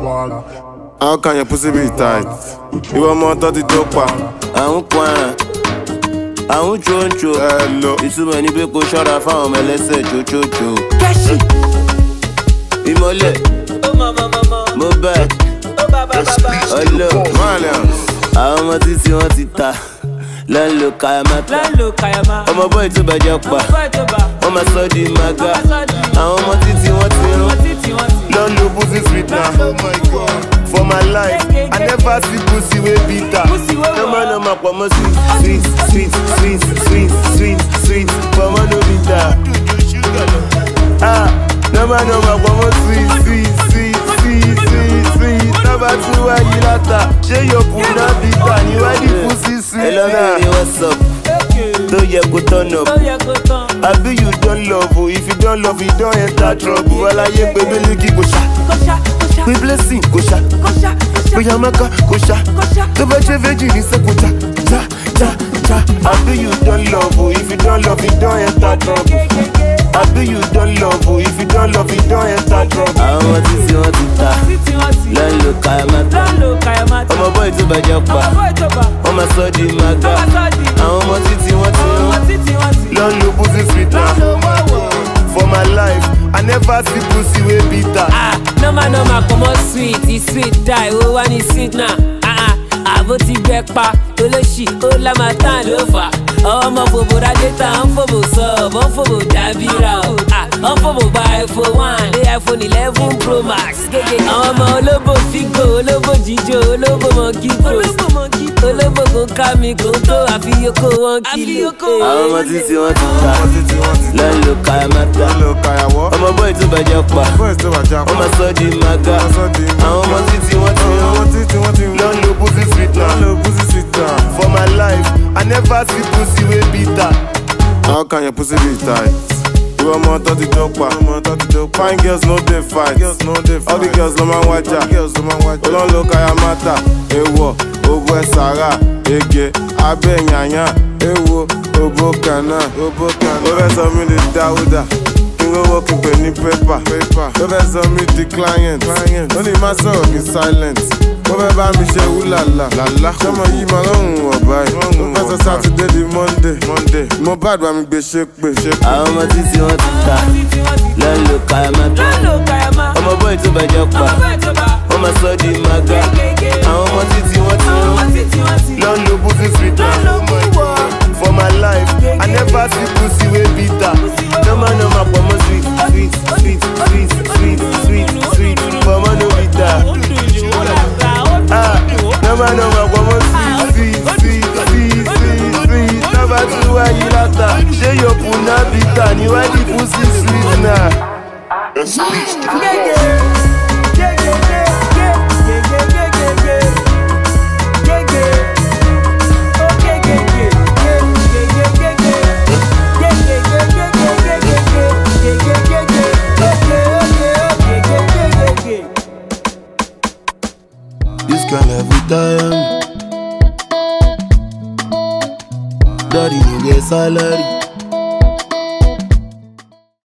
How can your pussy be tight? You want more 30 dopa? Àwọn kwara, àwọn choncho. Hello. Ìtumọ̀ ní pé kò ṣọ́ra fáwọn ọmọ ẹlẹ́sẹ̀ chochocho. Kẹ́ṣì. Ìmọ̀lẹ̀, Mohbad, ọlọ́. Àwọn ọmọ títí wọ́n ti ta. Lọ́nlọ́ kayamata. Ọmọ bọ́ì tó bàjẹ́ pa. Wọ́n máa sọ di maga. Àwọn ọmọ títí wọ́n ti rún. Lọ́nlọ́ pussy sweet na. For my life, I never see pussy way bitter. No ma pọ̀ mọ́ sweet. Pọ̀ mọ́ no bitter. No ma pọ̀ mọ́ sweet. Number 2 why you latter? Share your puna bitter. You why the pussy sweet Hello baby, what's up? Don't you go turn up? I be you don't love, oh. If you don't love, you don't enter trouble. Well, I ain't baby, look go sha. We blessing, go sha. We yamaka, go sha. The budget veggie is a go cha. I be you don't love, oh. If you don't love, you don't enter trouble. I be you don't love, oh. If you don't love, you don't enter trouble. I want to see what you ta. Lọ́nlọ́ kayamata. Ọmọ bọ́ì tó bàjẹ́ pa. Wọ́n máa sọ di maga. Àwọn ọmọ títí wọ́n ti rún. Lọ́nlọ́ pussy sweet na. For my life, I never see pussy way bitter. No ma comot sweet, it's sweet die, oh one is sweet na. Àbó ti gbẹ pa, olóṣì, ó lámà tán ló fà. Ọmọ fòbò ra data, ń fòbò sọ, ń fòbò dábìrà o. Ń fòbò gba iPhone 1, dé iPhone 11 Pro Max. Àwọn ọmọ olóbò fígò, olóbò jíjó, olóbò monkey pose. Olóbò kò ká mi kò tó àfihàn kó 1 kilo. Àwọn ọmọ títí wọ́n ti ta. Lọ́nlọ́ kayamata. Ọmọ bọ́ì tó bàjẹ́ pa. Wọ́n máa sọ di maga. Àwọn ọmọ títí wọ́n ti rún. Lọ́nlọ́ pussy sweet na. For my life, I never see pussy way bitter. How can your pussy be tight? You want more 30 dopa? Fine girls no dey fight. All the girls no man watch out. Olonlo kayamata. Ewo, ogo esara, ege, abe nyanya. Ewo, obo kana. O fẹ́ sọ mí di Dáúdà. Go work in penny paper. O fẹ́ sọ mí di client. Only my sọ̀rọ̀ kí silent. Mo fẹ́ bá mi ṣe wúlàlà. Ṣọmọ yìí máa rọrùn ọ̀bá yìí. Mo fẹ́ sọ Saturday di Monday. Mo bá àgbà mi gbé ṣépè. Àwọn ọmọ títí wọ́n ti ta. Lọ́nlọ́ kayamata. Ọmọ bọ́ì tó bàjẹ́ pa. Wọ́n máa sọ di maga. Àwọn ọmọ títí wọ́n ti rún. Lọ́nlọ́ pussy sweet na. For my life, I never see pussy way bitter. No ma pọ̀ mọ́ sweet. Pọ̀ mọ́ no bitter. No ma pọ̀ mọ́ sweet. Number 2 why you latter? Share your puna bitter. You why the pussy sweet na. This girl every time. Daddy no get salary.